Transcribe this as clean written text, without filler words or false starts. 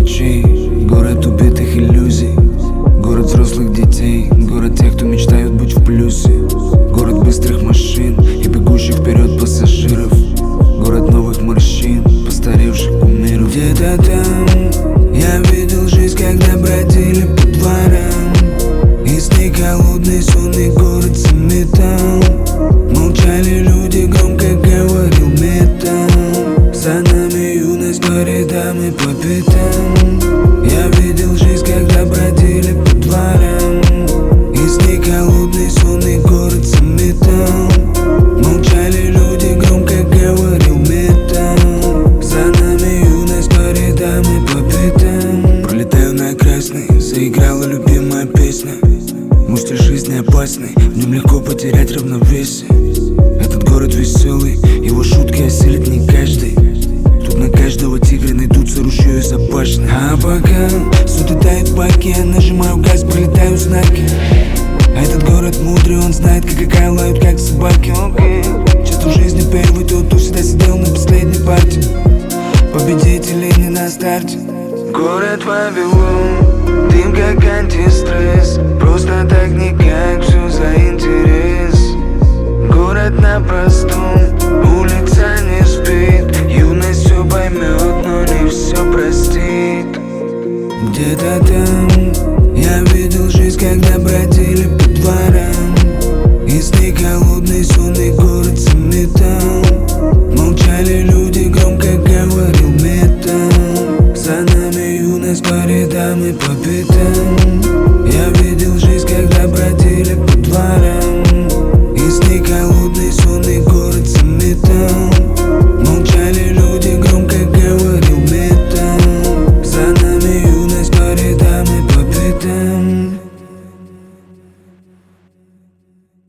ночей, город убитых иллюзий, город взрослых детей, город тех, кто мечтают быть в плюсе, город быстрых машин и бегущих вперед пассажиров, город новых морщин, постаревших кумиров. Где-то там я видел жизнь, когда бродили по дворам, и сны холодный, сонный город заметал. Молчали люди, громко говорил металл. За нами юность по рядам и по пятам. Я видел жизнь, когда бродили по дворам, и сны холодный, сонный город заметал. Молчали люди, громко говорил металл. За нами юность по рядам и по пятам. Пролетаю на красный, заиграла любимая песня. Мысли жизни опасны, в нем легко потерять равновесие. Этот город веселый, его шутки осилит не каждый. Тут на каждого тигра найдутся ружье и запашные. А пока суды тают в баке, я нажимаю газ, пролетаю знаки. А этот город мудрый, он знает, как какая лают, как собаки. Часто в жизни первый тот, кто всегда сидел на последней партии. Победителей не на старте. Город Вавилон, дым как антистресс. Просто так никак, все за интерес. Город на простом, улица не спит. Юность все поймет, но не все простит. Где-то там я видел жизнь, когда бродили по дворам, и сны холодный, сонный город заметал. Молчали люди, громко говорил металл. За нами юность по рядам и по пятам.